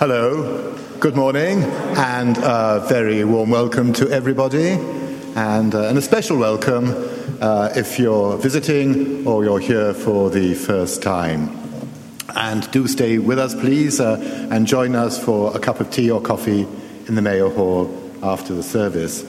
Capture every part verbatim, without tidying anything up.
Hello, good morning, and a very warm welcome to everybody, and, uh, and a special welcome uh, if you're visiting or you're here for the first time. And do stay with us, please, uh, and join us for a cup of tea or coffee in the Mayo Hall after the service.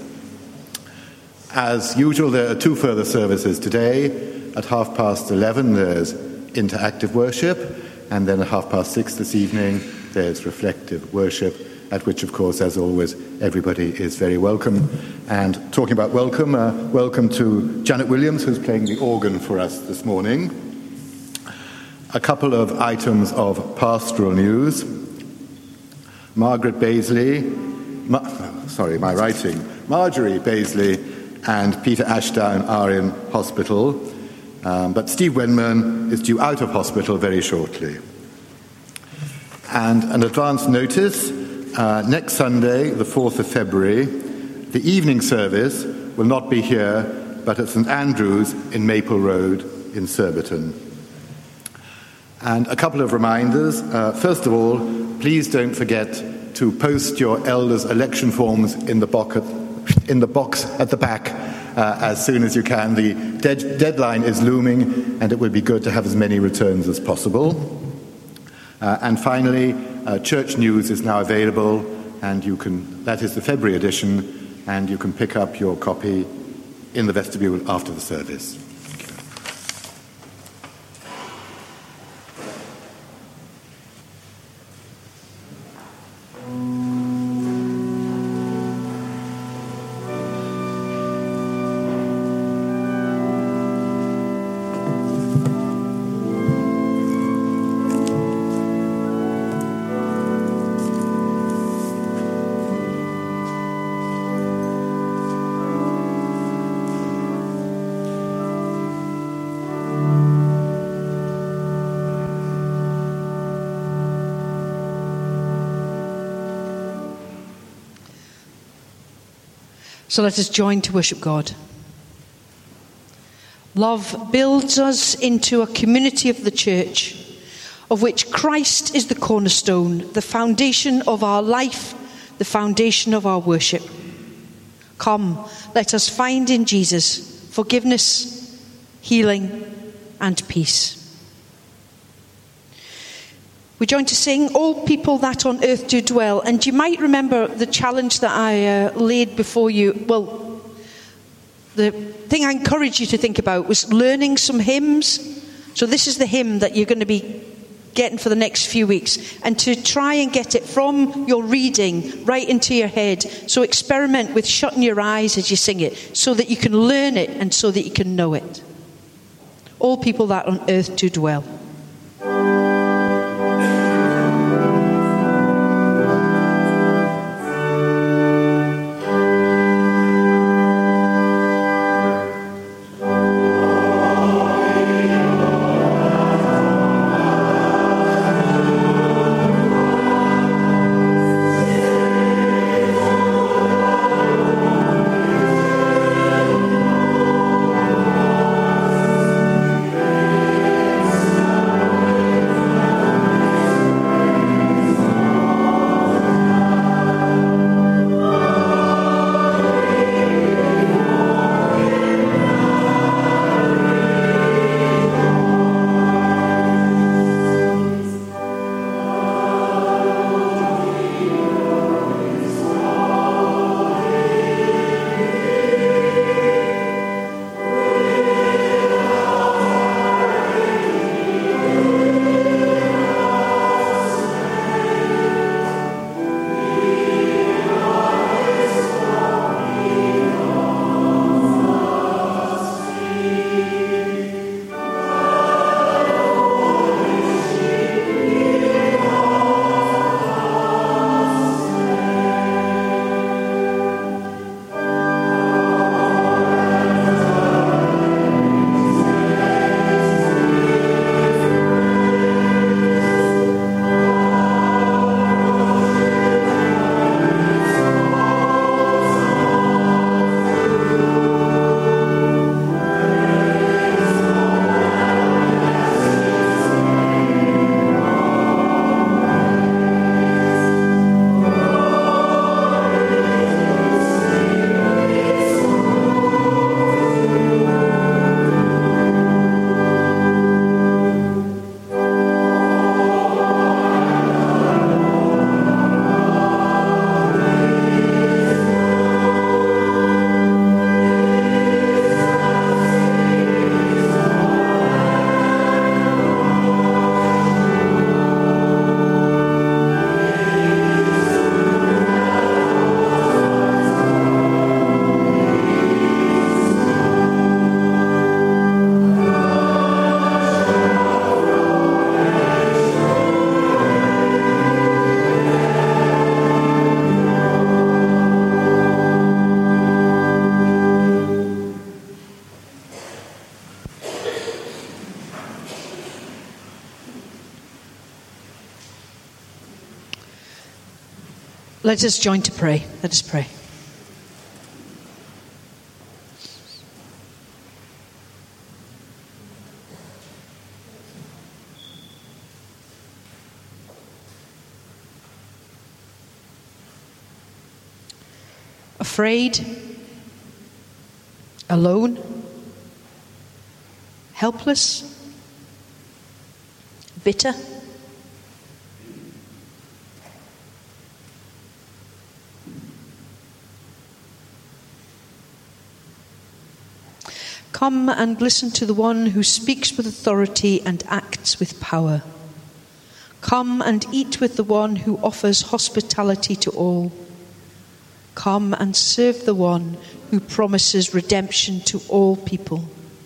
As usual, there are two further services today. At half past eleven, there's interactive worship, and then at half past six this evening, there's reflective worship, at which, of course, as always, everybody is very welcome. And talking about welcome, uh, welcome to Janet Williams, who's playing the organ for us this morning. A couple of items of pastoral news. Margaret Baisley, Ma- sorry, my writing, Marjorie Baisley and Peter Ashdown are in hospital, um, but Steve Wenman is due out of hospital very shortly. And an advance notice, uh, next Sunday, the fourth of February, the evening service will not be here, but at St Andrew's in Maple Road in Surbiton. And a couple of reminders. Uh, first of all, please don't forget to post your elders' election forms in the, box at, in the box at the back uh, as soon as you can. The de- deadline is looming, and it would be good to have as many returns as possible. Uh, and finally, uh, Church News is now available, and you can, that is the February edition, and you can pick up your copy in the vestibule after the service. So let us join to worship God. Love builds us into a community of the church, of which Christ is the cornerstone, the foundation of our life, the foundation of our worship. Come, let us find in Jesus forgiveness, healing, and peace. We join to sing All People That on Earth Do Dwell. And you might remember the challenge that I uh, laid before you. Well, the thing I encouraged you to think about was learning some hymns. So this is the hymn that you're going to be getting for the next few weeks. And to try and get it from your reading right into your head. So experiment with shutting your eyes as you sing it, so that you can learn it and so that you can know it. All people that on earth do dwell. Thank you. Let us join to pray. Let us pray. Afraid, alone, helpless, bitter. Come and listen to the one who speaks with authority and acts with power. Come and eat with the one who offers hospitality to all. Come and serve the one who promises redemption to all people.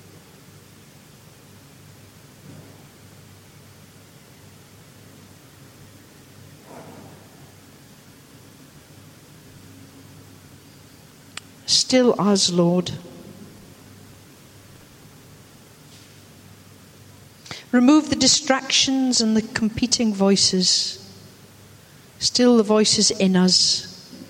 Still us, Lord. Remove the distractions and the competing voices. Still the voices in us.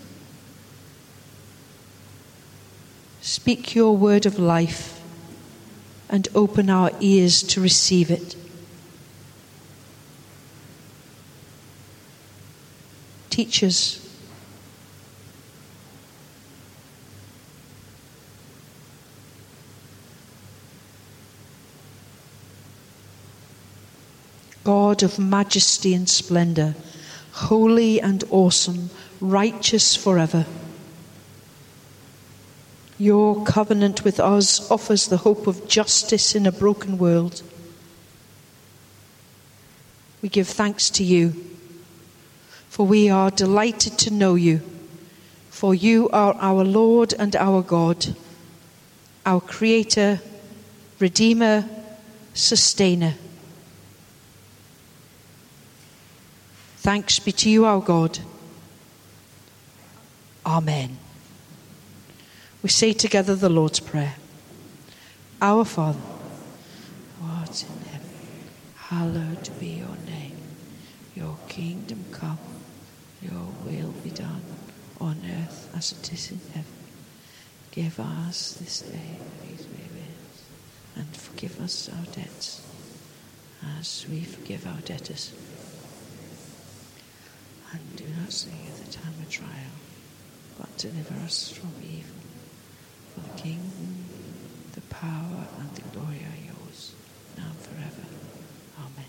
Speak your word of life and open our ears to receive it. Teach us. God of majesty and splendor, holy and awesome, righteous forever. Your covenant with us offers the hope of justice in a broken world. We give thanks to you, for we are delighted to know you, for you are our Lord and our God, our Creator, Redeemer, Sustainer. Thanks be to you, our God. Amen. We say together the Lord's Prayer. Our Father, who art in heaven, hallowed be your name. Your kingdom come, your will be done on earth as it is in heaven. Give us this day our daily bread, and forgive us our debts as we forgive our debtors. And do not sing at the time of trial, but deliver us from evil. For the kingdom, the power, and the glory are yours, now and forever. Amen.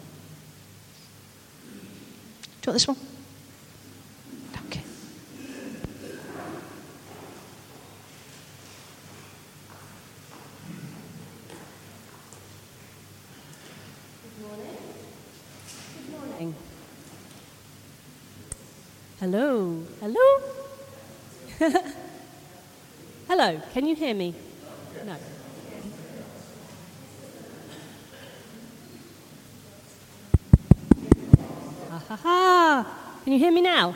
Do you want this one? Okay. Good morning. Good morning. Hello. Hello. Hello. Can you hear me? No. Ha ha ha. Can you hear me now?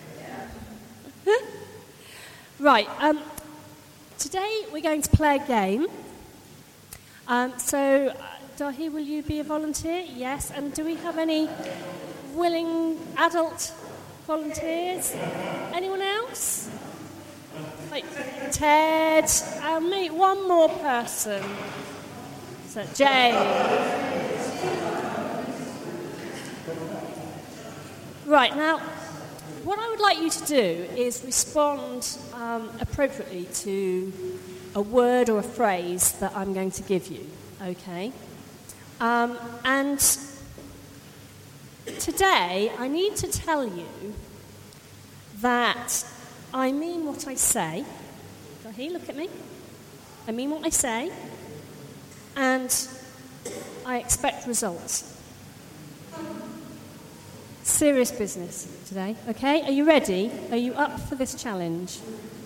Right. Um, today we're going to play a game. Um, so, uh, Dahi, will you be a volunteer? Yes. And do we have any willing adult volunteers? Anyone else? Like Ted, I'll meet one more person. So Jay. Right, now, what I would like you to do is respond um, appropriately to a word or a phrase that I'm going to give you, okay? Um, and today, I need to tell you that I mean what I say. Dahi, look at me. I mean what I say. And I expect results. Serious business today, okay? Are you ready? Are you up for this challenge?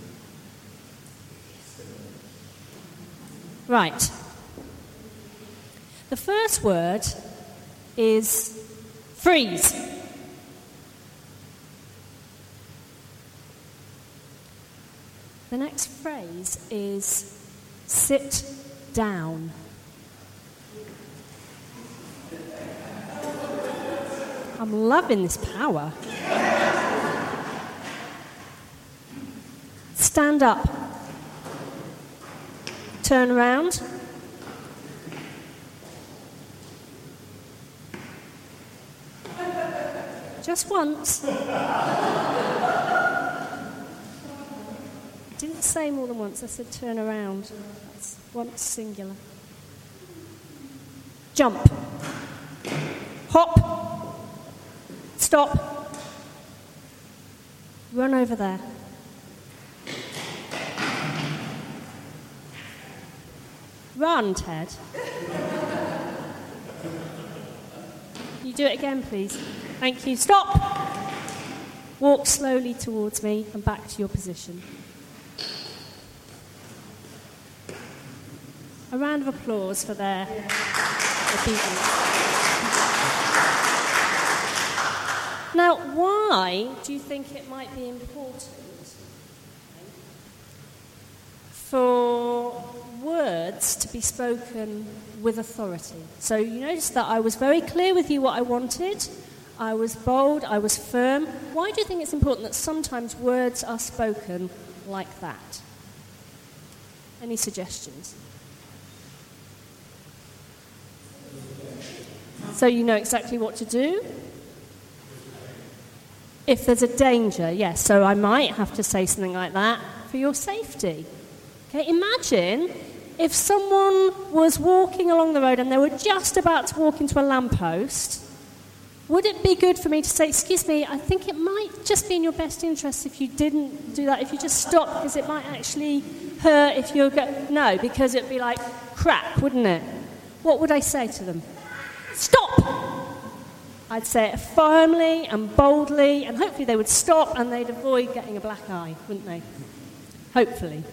Right. The first word is freeze. The next phrase is sit down. I'm loving this power. Stand up. Turn around. Just once. I didn't say more than once. I said turn around. That's once singular. Jump. Hop. Stop. Run over there. Run, Ted. You do it again, please. Thank you. Stop. Walk slowly towards me and back to your position. A round of applause for their obedience. Now, why do you think it might be important for words to be spoken with authority? So you notice that I was very clear with you what I wanted. I was bold, I was firm. Why do you think it's important that sometimes words are spoken like that? Any suggestions? So you know exactly what to do? If there's a danger, yes. So I might have to say something like that for your safety. Okay, imagine if someone was walking along the road and they were just about to walk into a lamppost. Would it be good for me to say, excuse me, I think it might just be in your best interest if you didn't do that, if you just stop, because it might actually hurt if you're go-. No, because it'd be like crack, wouldn't it? What would I say to them? Stop! I'd say it firmly and boldly, and hopefully they would stop and they'd avoid getting a black eye, wouldn't they? Hopefully.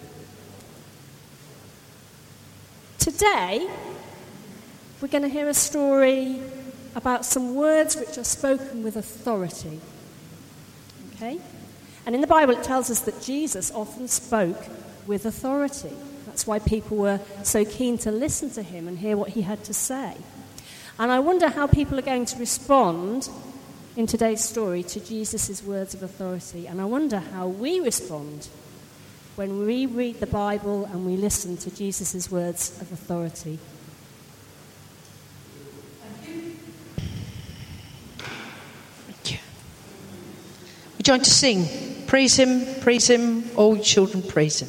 Today, we're going to hear a story about some words which are spoken with authority. Okay? And in the Bible it tells us that Jesus often spoke with authority. That's why people were so keen to listen to him and hear what he had to say. And I wonder how people are going to respond in today's story to Jesus' words of authority. And I wonder how we respond when we read the Bible and we listen to Jesus' words of authority. We're going to sing. Praise him, praise him, all you children, praise him.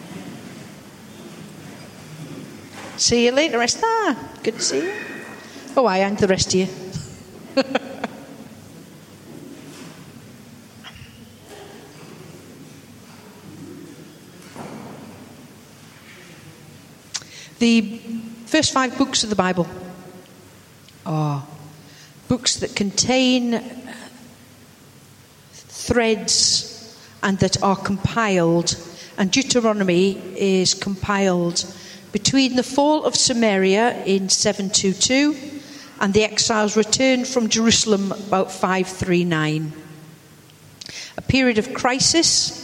See you later, Esther. Good to see you. Oh, I and the rest of you. The first five books of the Bible are books that contain threads and that are compiled, and Deuteronomy is compiled between the fall of Samaria in seven twenty-two and the exiles' return from Jerusalem about five thirty-nine. A period of crisis,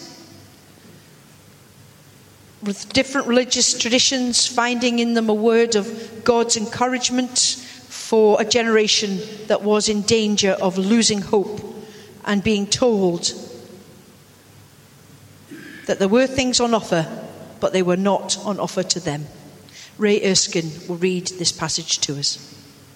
with different religious traditions finding in them a word of God's encouragement for a generation that was in danger of losing hope and being told that there were things on offer, but they were not on offer to them. Ray Erskine will read this passage to us.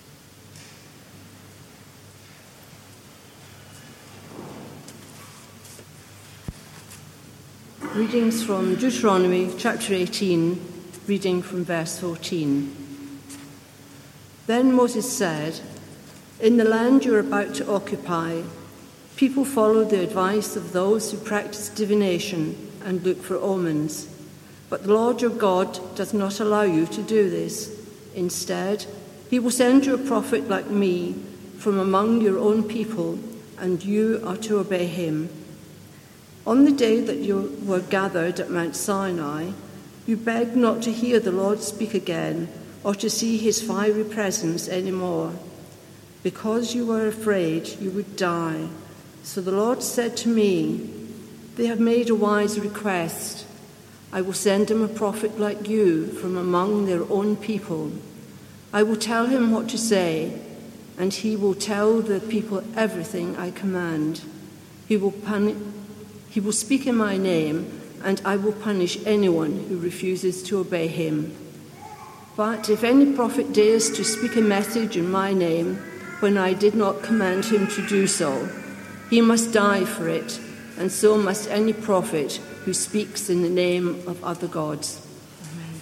Readings from Deuteronomy chapter eighteen, reading from verse fourteen. Then Moses said, "In the land you are about to occupy, people follow the advice of those who practice divination and look for omens. But the Lord your God does not allow you to do this. Instead, he will send you a prophet like me from among your own people, and you are to obey him. On the day that you were gathered at Mount Sinai, you begged not to hear the Lord speak again or to see his fiery presence anymore. Because you were afraid you would die. So the Lord said to me, they have made a wise request. I will send him a prophet like you from among their own people. I will tell him what to say, and he will tell the people everything I command. He will punish He will speak in my name, and I will punish anyone who refuses to obey him. But if any prophet dares to speak a message in my name when I did not command him to do so, he must die for it, and so must any prophet who speaks in the name of other gods." Amen.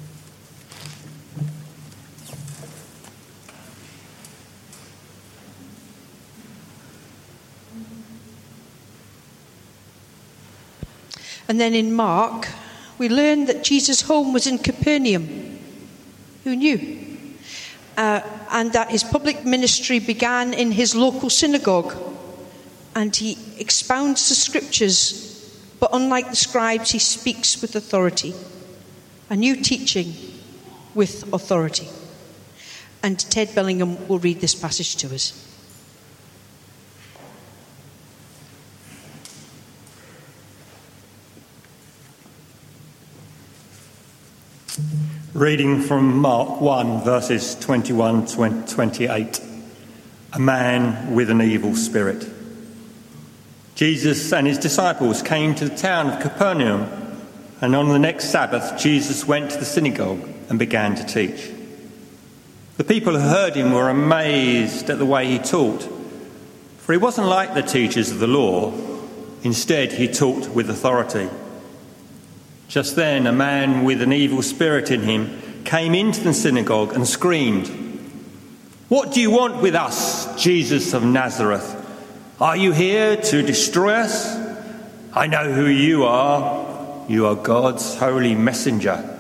And then in Mark, we learn that Jesus' home was in Capernaum. Who knew? Uh, and that his public ministry began in his local synagogue. And he expounds the scriptures, but unlike the scribes, he speaks with authority. A new teaching with authority. And Ted Bellingham will read this passage to us. Reading from Mark one, verses twenty-one to twenty-eight. A man with an evil spirit. Jesus and his disciples came to the town of Capernaum, and on the next Sabbath, Jesus went to the synagogue and began to teach. The people who heard him were amazed at the way he taught, for he wasn't like the teachers of the law. Instead, he taught with authority. Just then, a man with an evil spirit in him came into the synagogue and screamed, "What do you want with us, Jesus of Nazareth? Are you here to destroy us? I know who you are. You are God's holy messenger."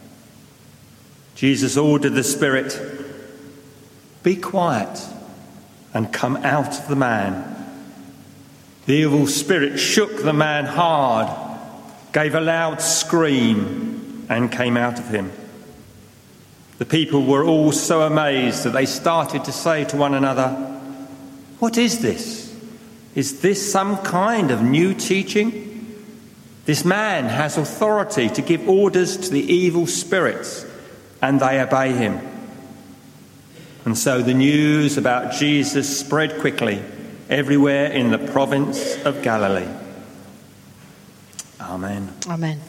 Jesus ordered the spirit, "Be quiet and come out of the man." The evil spirit shook the man hard, gave a loud scream, and came out of him. The people were all so amazed that they started to say to one another, "What is this? Is this some kind of new teaching? This man has authority to give orders to the evil spirits, and they obey him." And so the news about Jesus spread quickly everywhere in the province of Galilee. Amen. Amen.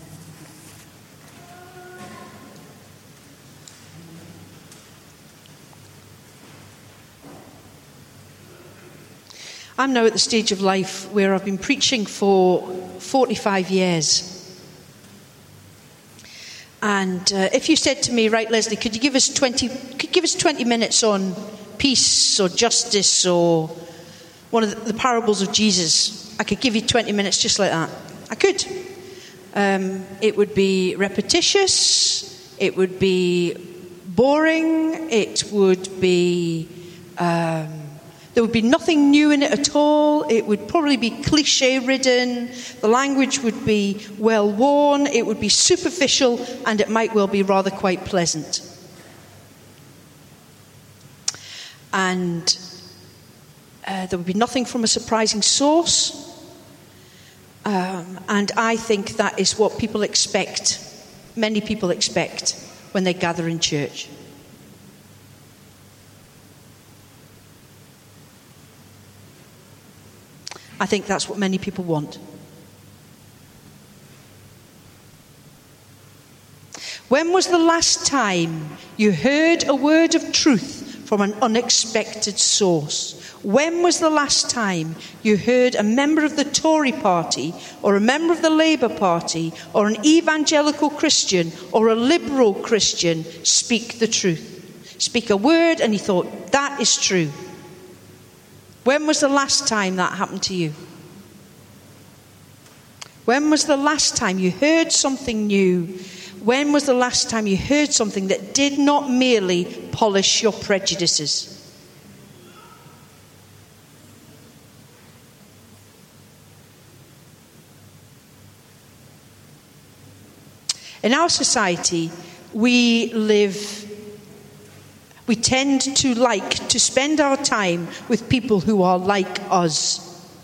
I'm now at the stage of life where I've been preaching for forty-five years. And uh, if you said to me, "Right, Leslie, could you give us twenty, could could give us twenty minutes on peace or justice or one of the, the parables of Jesus, I could give you twenty minutes just like that. I could. Um, it would be repetitious. It would be boring. It would be... Um, there would be nothing new in it at all. It would probably be cliche-ridden. The language would be well-worn. It would be superficial, and it might well be rather quite pleasant. And uh, there would be nothing from a surprising source. Um, and I think that is what people expect, many people expect, when they gather in church. I think that's what many people want. When was the last time you heard a word of truth from an unexpected source? When was the last time you heard a member of the Tory party or a member of the Labour Party or an evangelical Christian or a liberal Christian speak the truth? Speak a word and you thought, that is true. When was the last time that happened to you? When was the last time you heard something new? When was the last time you heard something that did not merely polish your prejudices? In our society, we live... We tend to like to spend our time with people who are like us.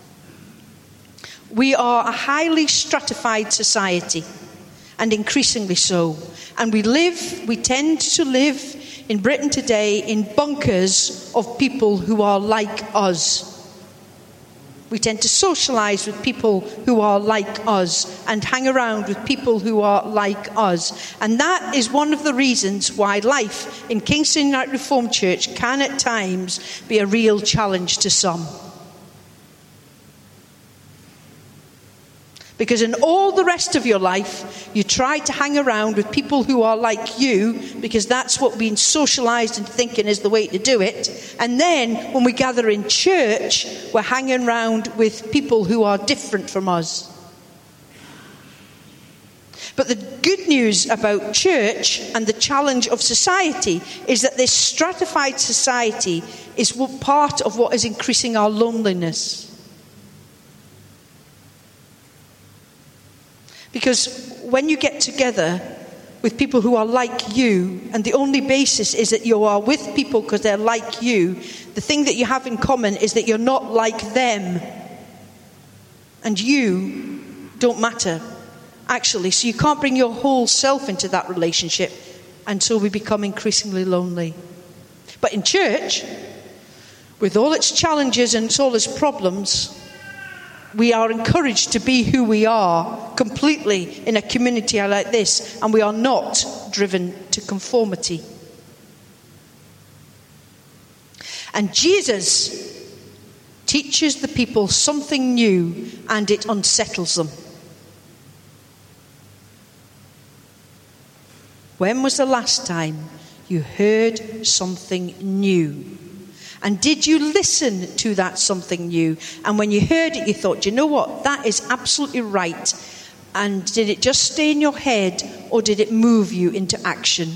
We are a highly stratified society, and increasingly so. And we live, we tend to live in Britain today in bunkers of people who are like us. We tend to socialise with people who are like us and hang around with people who are like us. And that is one of the reasons why life in Kingston United Reformed Church can at times be a real challenge to some. Because in all the rest of your life, you try to hang around with people who are like you, because that's what being socialised and thinking is the way to do it. And then, when we gather in church, we're hanging around with people who are different from us. But the good news about church and the challenge of society is that this stratified society is part of what is increasing our loneliness. Because when you get together with people who are like you, and the only basis is that you are with people because they're like you, the thing that you have in common is that you're not like them. And you don't matter, actually. So you can't bring your whole self into that relationship, and so we become increasingly lonely. But in church, with all its challenges and all its problems, we are encouraged to be who we are completely in a community like this, and we are not driven to conformity. And Jesus teaches the people something new, and it unsettles them. When was the last time you heard something new? And did you listen to that something new? And when you heard it, you thought, you know what, that is absolutely right. And did it just stay in your head, or did it move you into action?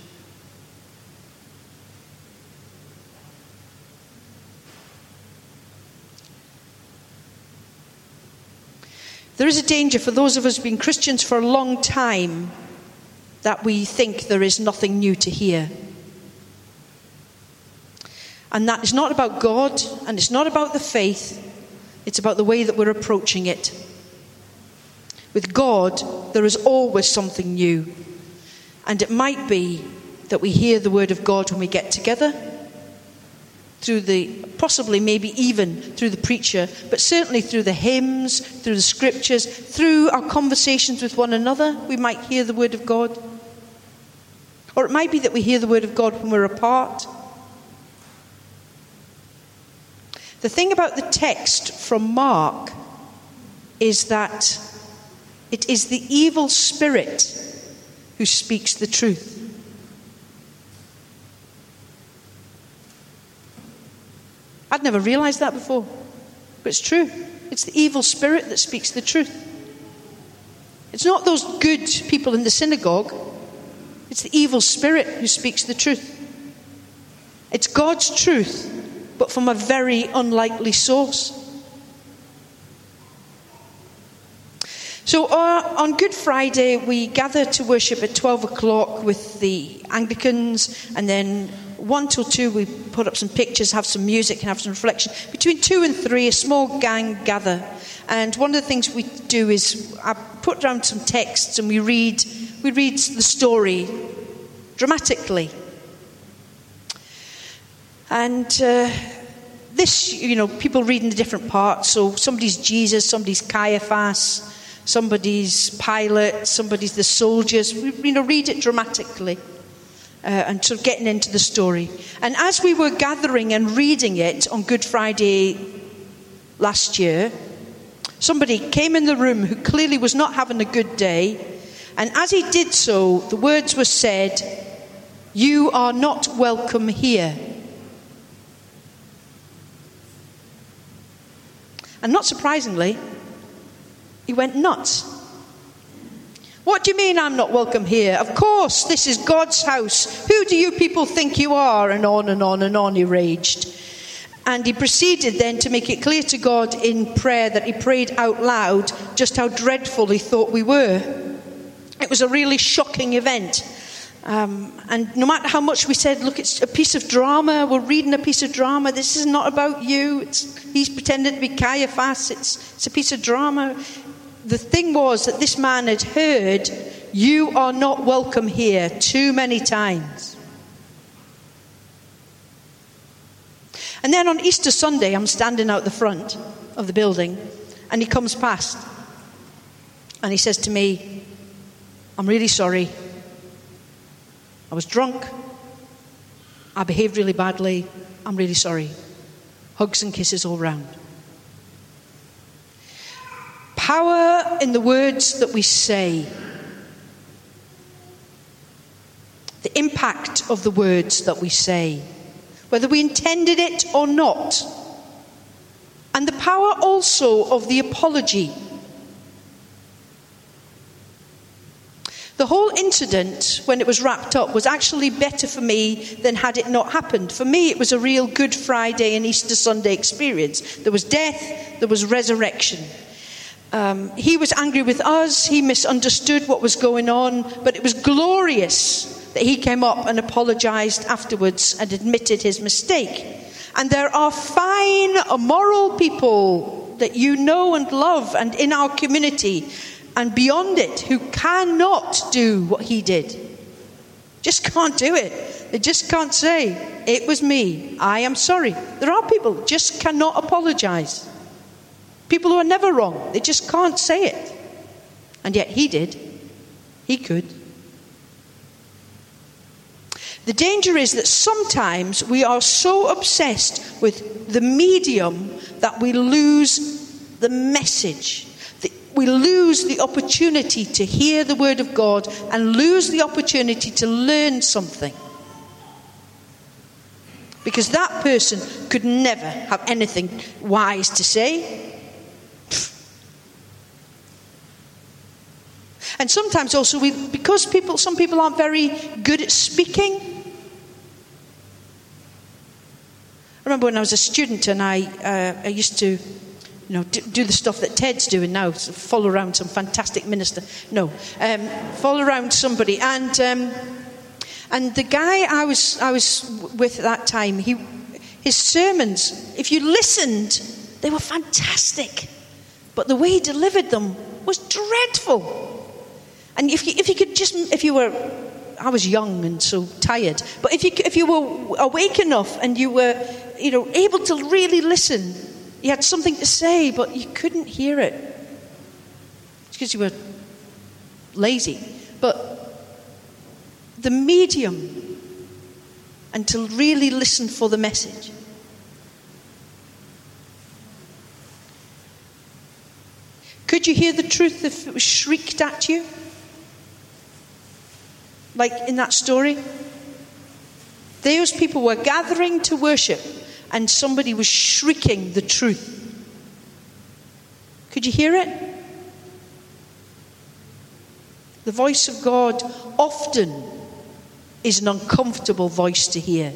There is a danger for those of us who have been Christians for a long time that we think there is nothing new to hear. And that is not about God, and it's not about the faith. It's about the way that we're approaching it. With God, there is always something new. And it might be that we hear the word of God when we get together, through the, possibly maybe even through the preacher, but certainly through the hymns, through the scriptures, through our conversations with one another, we might hear the word of God. Or it might be that we hear the word of God when we're apart. The thing about the text from Mark is that it is the evil spirit who speaks the truth. I'd never realised that before. But it's true. It's the evil spirit that speaks the truth. It's not those good people in the synagogue. It's the evil spirit who speaks the truth. It's God's truth, but from a very unlikely source. So uh, on Good Friday, we gather to worship at twelve o'clock with the Anglicans, and then one till two, we put up some pictures, have some music, and have some reflection. Between two and three, a small gang gather. And one of the things we do is I put down some texts, and we read, we read the story dramatically. And uh, this, you know, people reading the different parts. So somebody's Jesus, somebody's Caiaphas, somebody's Pilate, somebody's the soldiers. We, you know, read it dramatically. Uh, and sort of getting into the story. And as we were gathering and reading it on Good Friday last year, somebody came in the room who clearly was not having a good day. And as he did so, the words were said, "You are not welcome here." And not surprisingly, he went nuts. What do you mean I'm not welcome here? Of course, this is God's house. Who do you people think you are? And on and on and on he raged. And he proceeded then to make it clear to God in prayer that he prayed out loud just how dreadful he thought we were. It was a really shocking event. Um, and no matter how much we said, look, it's a piece of drama, we're reading a piece of drama, this is not about you, it's, he's pretending to be Caiaphas, it's, it's a piece of drama. The thing was that this man had heard, "You are not welcome here," too many times. And then on Easter Sunday, I'm standing out the front of the building, and he comes past. And he says to me, "I'm really sorry. I was drunk. I behaved really badly. I'm really sorry." Hugs and kisses all round. Power in the words that we say. The impact of the words that we say, whether we intended it or not. And the power also of the apology. The whole incident, when it was wrapped up, was actually better for me than had it not happened. For me, it was a real Good Friday and Easter Sunday experience. There was death, there was resurrection. Um, he was angry with us, he misunderstood what was going on, but it was glorious that he came up and apologized afterwards and admitted his mistake. And there are fine, moral people that you know and love and in our community and beyond it who cannot do what he did. Just can't do it. They just can't say, "It was me, I am sorry." There are people who just cannot apologize. People who are never wrong, they just can't say it. And yet he did. He could. The danger is that sometimes we are so obsessed with the medium that we lose the message. We lose the opportunity to hear the word of God and lose the opportunity to learn something. Because that person could never have anything wise to say. And sometimes also, we, because people, some people aren't very good at speaking. I remember when I was a student and I, uh, I used to, you know, do, do the stuff that Ted's doing now, so follow around some fantastic minister. No, um, follow around somebody, and um, and the guy I was I was with at that time, he, his sermons, if you listened, they were fantastic, but the way he delivered them was dreadful. And if you, if you could just, if you were, I was young and so tired, but if you if you were awake enough and you were, you know, able to really listen, you had something to say, but you couldn't hear it. It's because you were lazy. But the medium, and to really listen for the message. Could you hear the truth if it was shrieked at you? Like in that story? Those people were gathering to worship, and somebody was shrieking the truth. Could you hear it? The voice of God often is an uncomfortable voice to hear.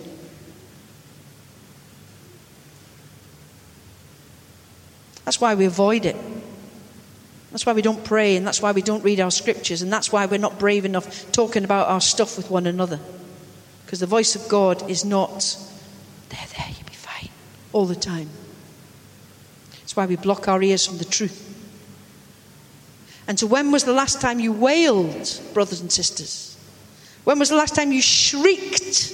That's why we avoid it. That's why we don't pray, and that's why we don't read our scriptures, and that's why we're not brave enough talking about our stuff with one another. Because the voice of God is not, there, there, you'll be fine, all the time. That's why we block our ears from the truth. And so when was the last time you wailed, brothers and sisters? When was the last time you shrieked?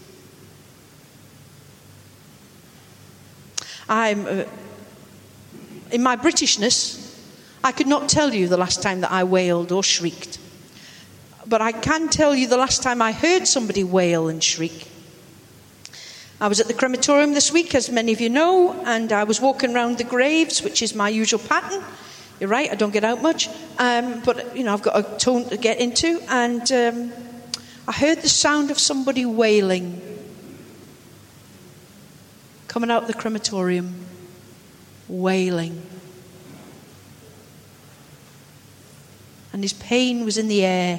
I'm, uh, in my Britishness, I could not tell you the last time that I wailed or shrieked. But I can tell you the last time I heard somebody wail and shriek. I was at the crematorium this week, as many of you know, and I was walking around the graves, which is my usual pattern. You're right, I don't get out much. Um, but, you know, I've got a tone to get into. And um, I heard the sound of somebody wailing. Coming out of the crematorium. Wailing. And his pain was in the air.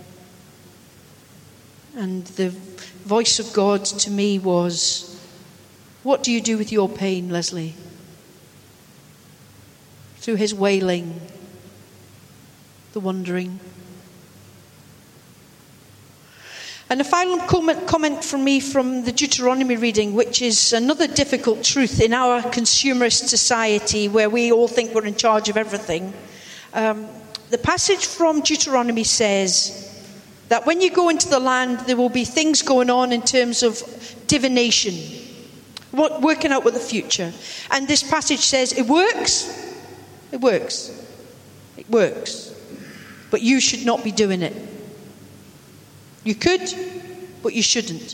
And the voice of God to me was, what do you do with your pain, Leslie? Through his wailing, the wondering. And a final comment, comment from me from the Deuteronomy reading, which is another difficult truth in our consumerist society where we all think we're in charge of everything. Um, the passage from Deuteronomy says that when you go into the land, there will be things going on in terms of divination, what, working out what the future. And this passage says it works. It works. It works. But you should not be doing it. You could, but you shouldn't.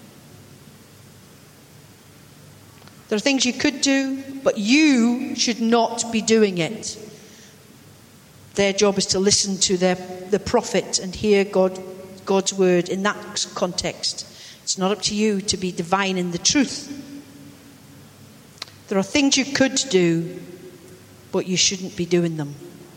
There are things you could do, but you should not be doing it. Their job is to listen to their the prophet and hear God, God's word in that context. It's not up to you to be divine in the truth. There are things you could do, but you shouldn't be doing them.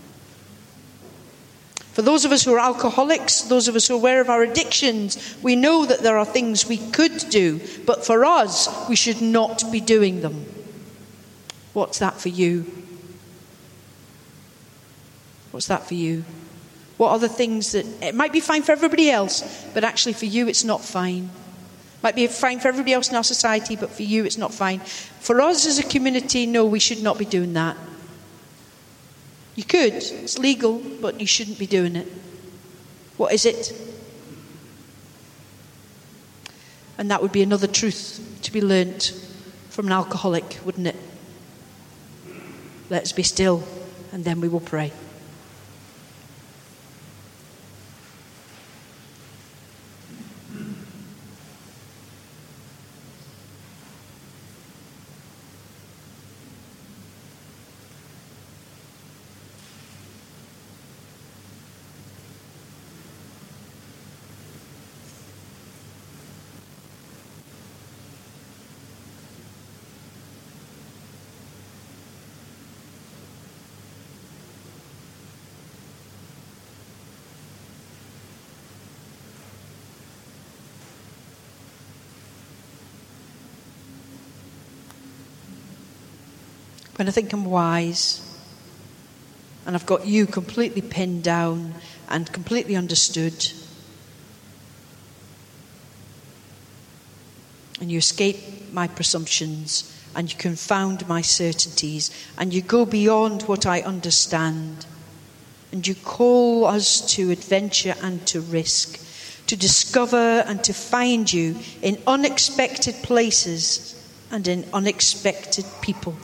For those of us who are alcoholics, those of us who are aware of our addictions, we know that there are things we could do, but for us, we should not be doing them. What's that for you? What's that for you? What are the things that, it might be fine for everybody else, but actually for you it's not fine. Might be fine for everybody else in our society, but for you it's not fine. For us as a community, no, we should not be doing that. You could, it's legal, but you shouldn't be doing it. What is it? And that would be another truth to be learnt from an alcoholic, wouldn't it? Let's be still, and then we will pray. When I think I'm wise and I've got you completely pinned down and completely understood, and you escape my presumptions and you confound my certainties and you go beyond what I understand, and you call us to adventure and to risk, to discover and to find you in unexpected places and in unexpected people.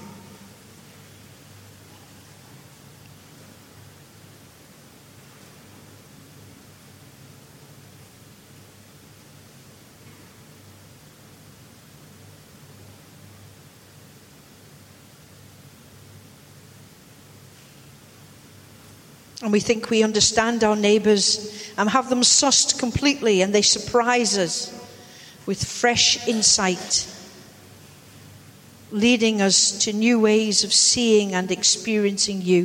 And we think we understand our neighbours and have them sussed completely, and they surprise us with fresh insight. leading us to new ways of seeing and experiencing you.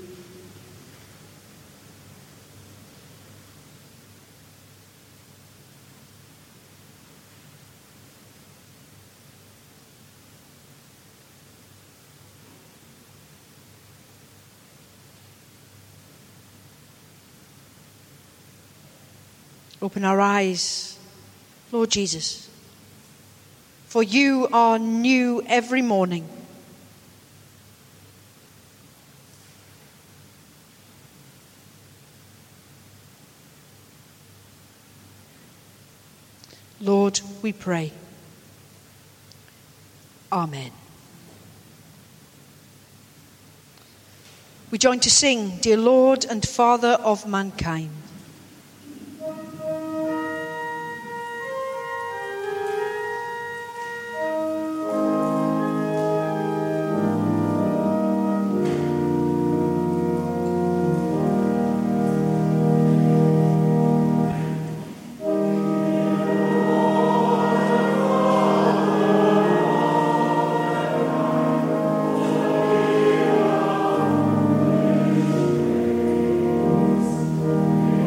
Open our eyes, Lord Jesus, for you are new every morning. Lord, we pray. Amen. We join to sing, Dear Lord and Father of Mankind. Thank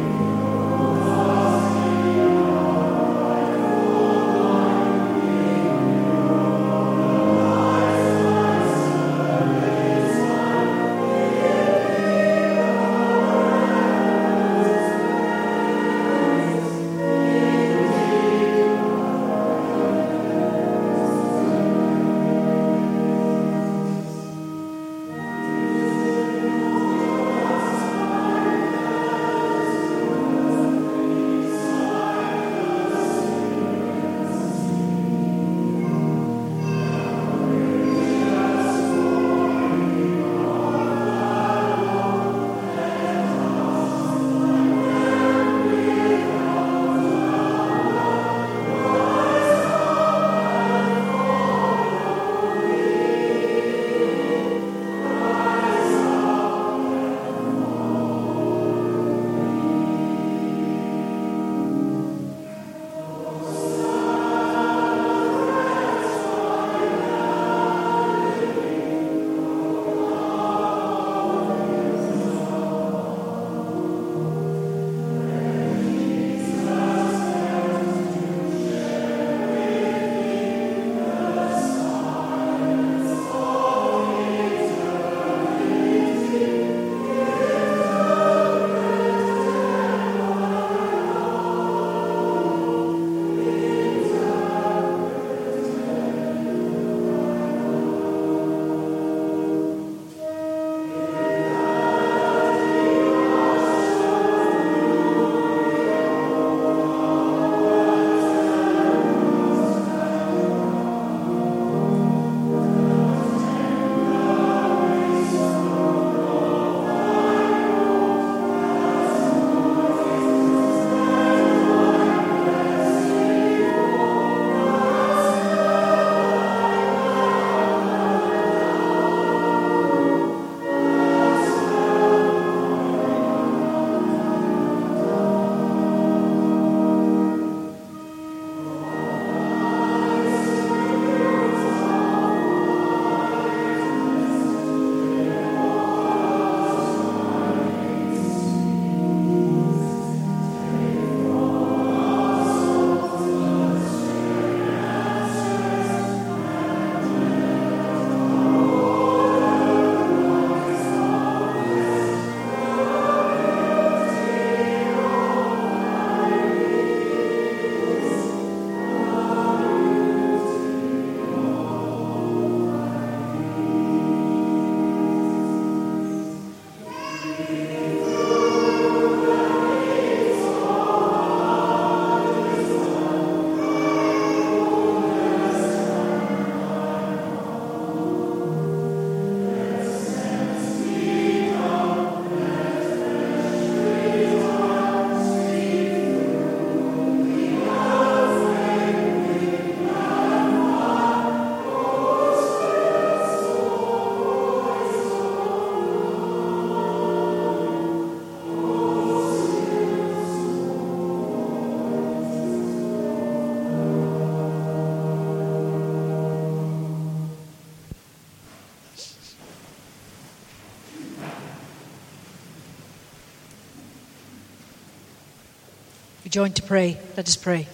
We join to pray. Let us pray.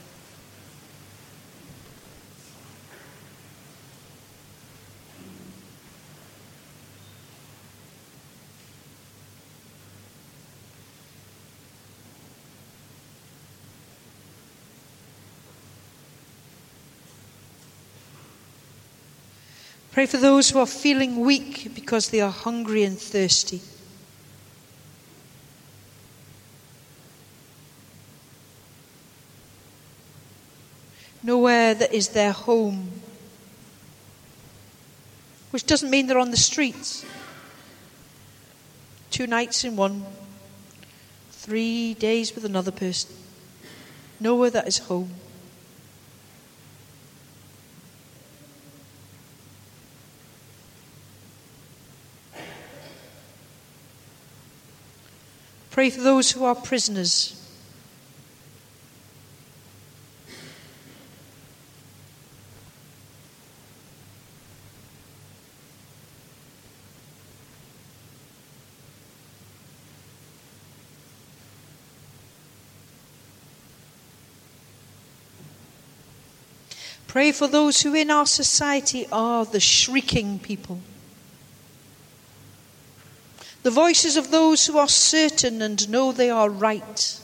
Pray for those who are feeling weak because they are hungry and thirsty. Nowhere that is their home, which doesn't mean they're on the streets. Two nights in one, three days with another person. Nowhere that is home. Pray for those who are prisoners. Pray for those who in our society are the shrieking people. The voices of those who are certain and know they are right.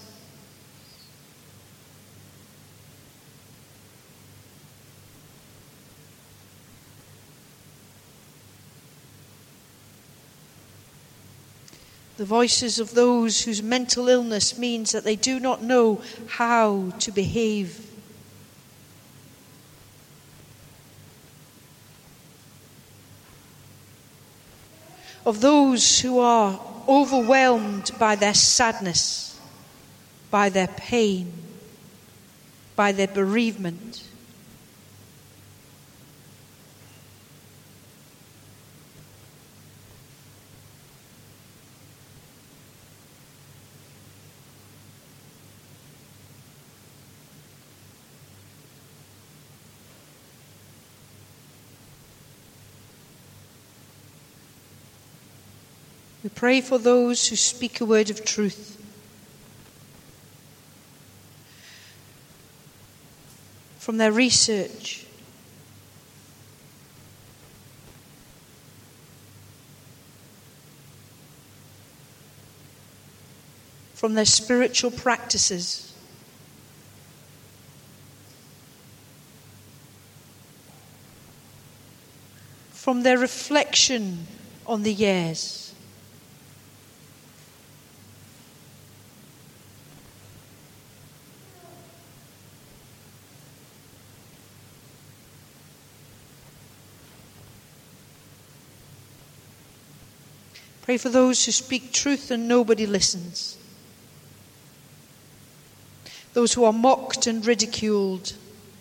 The voices of those whose mental illness means that they do not know how to behave. Of those who are overwhelmed by their sadness, by their pain, by their bereavement. We pray for those who speak a word of truth. From their research, from their spiritual practices, from their reflection on the years. Pray for those who speak truth and nobody listens. Those who are mocked and ridiculed.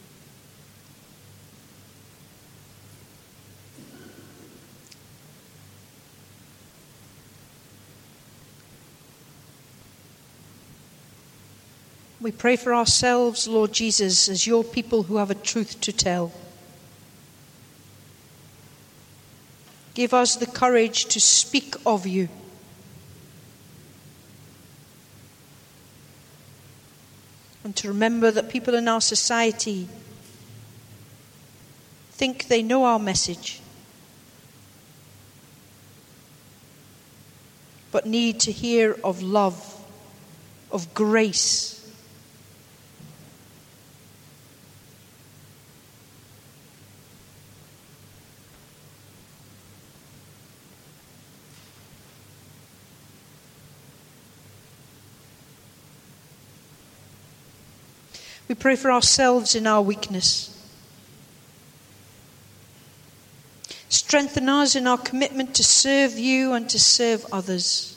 We pray for ourselves, Lord Jesus, as your people who have a truth to tell. Give us the courage to speak of you. And to remember that people in our society think they know our message, but need to hear of love, of grace. We pray for ourselves in our weakness. Strengthen us in our commitment to serve you and to serve others.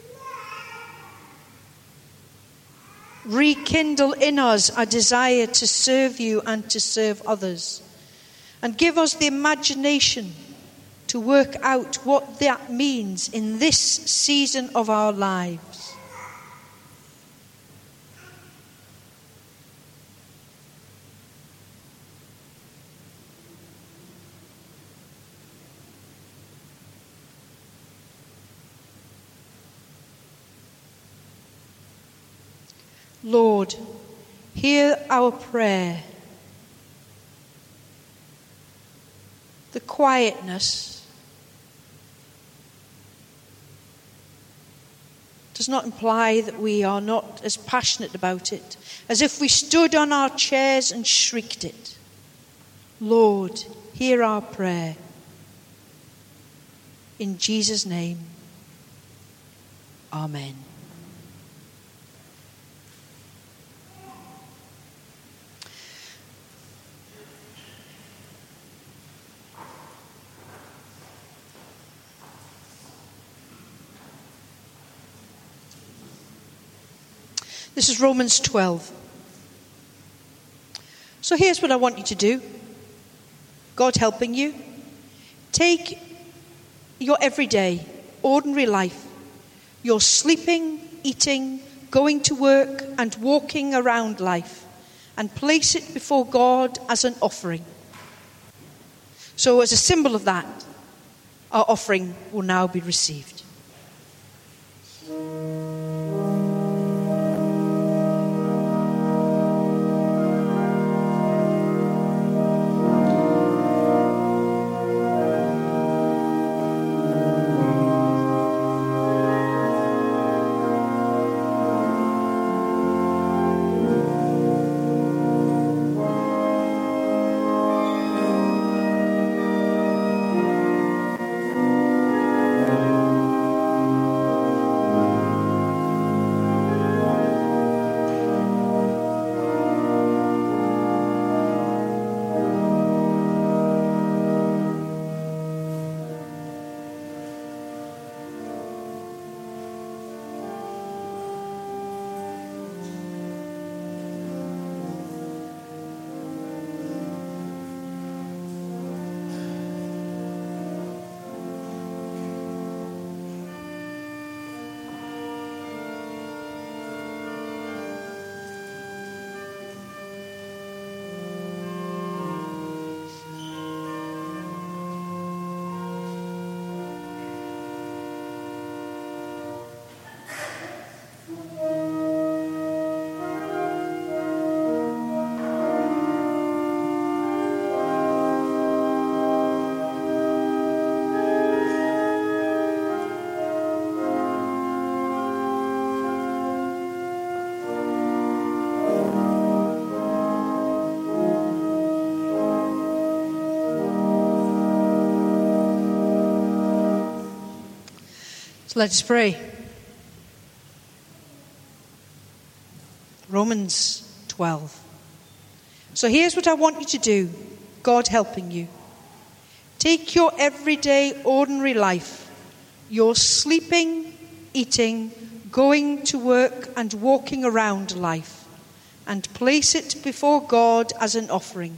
Rekindle in us a desire to serve you and to serve others. And give us the imagination to work out what that means in this season of our lives. Lord, hear our prayer. The quietness does not imply that we are not as passionate about it as if we stood on our chairs and shrieked it. Lord, hear our prayer. In Jesus' name, amen. This is Romans twelve. So here's what I want you to do. God helping you. Take your everyday, ordinary life, your sleeping, eating, going to work and walking around life, and place it before God as an offering. So as a symbol of that, our offering will now be received. So let us pray. Romans twelve. So here's what I want you to do, God helping you. Take your everyday, ordinary life, your sleeping, eating, going to work and walking around life, and place it before God as an offering.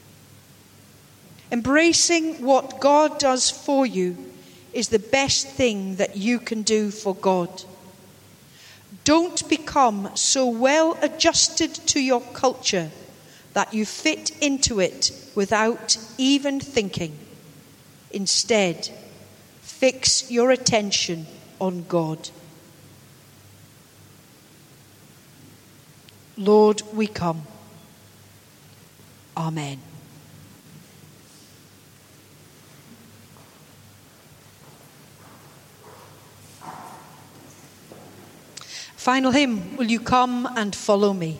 Embracing what God does for you is the best thing that you can do for God. Don't become so well adjusted to your culture that you fit into it without even thinking. Instead, fix your attention on God. Lord, we come. Amen. Final hymn, will you come and follow me?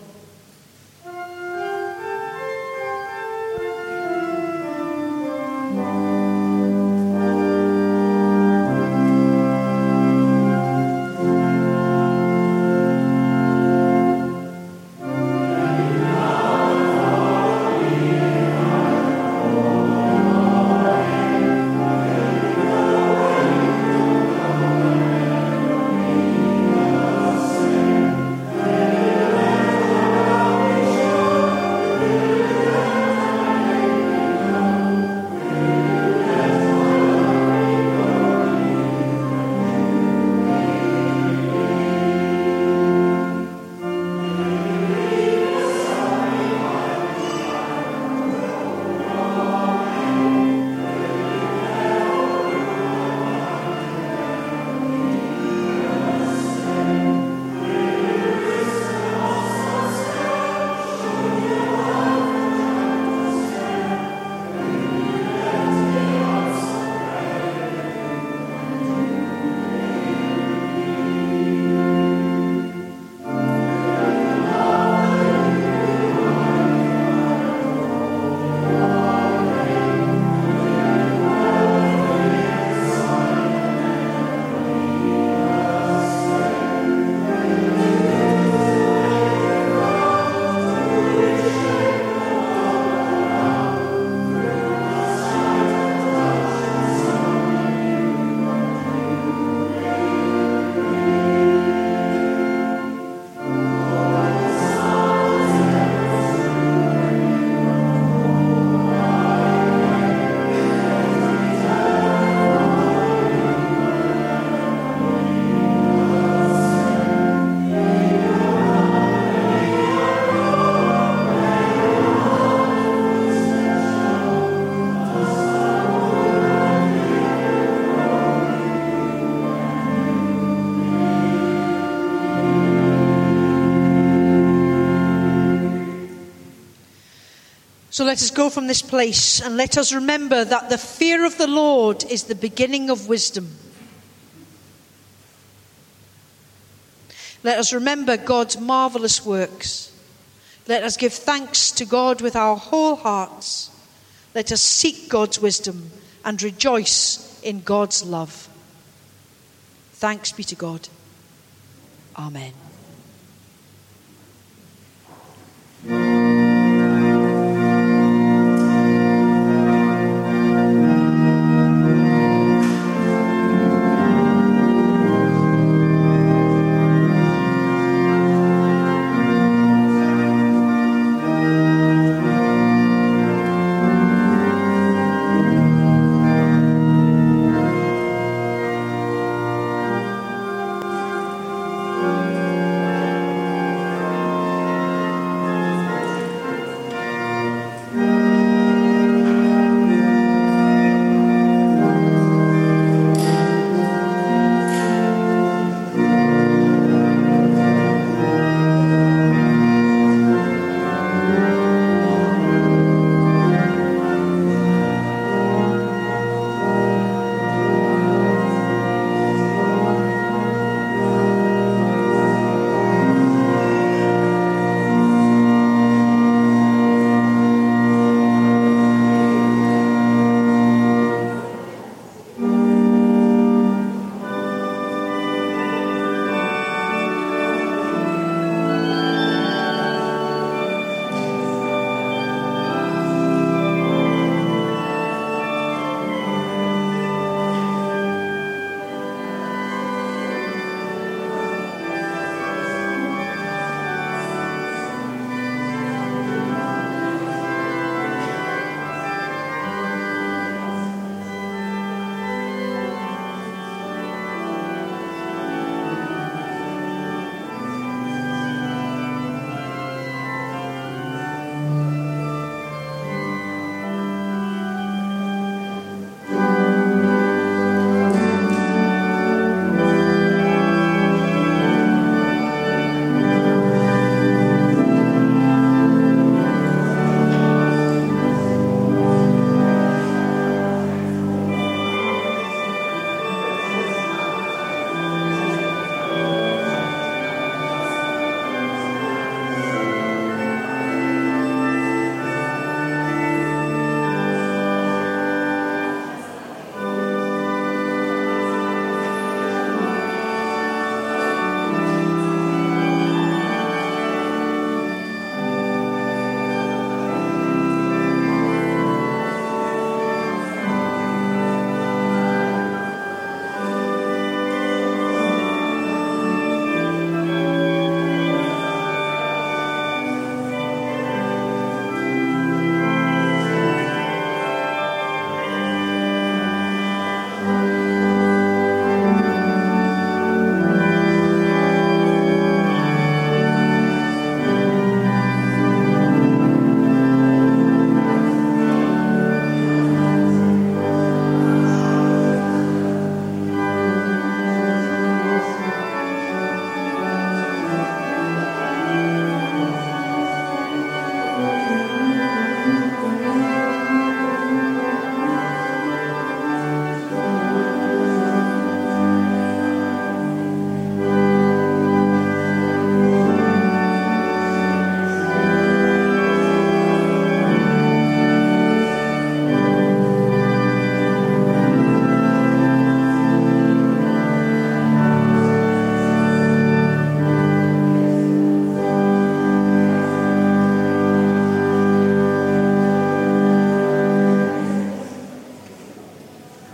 Amen. So let us go from this place and let us remember that the fear of the Lord is the beginning of wisdom. Let us remember God's marvelous works. Let us give thanks to God with our whole hearts. Let us seek God's wisdom and rejoice in God's love. Thanks be to God. Amen.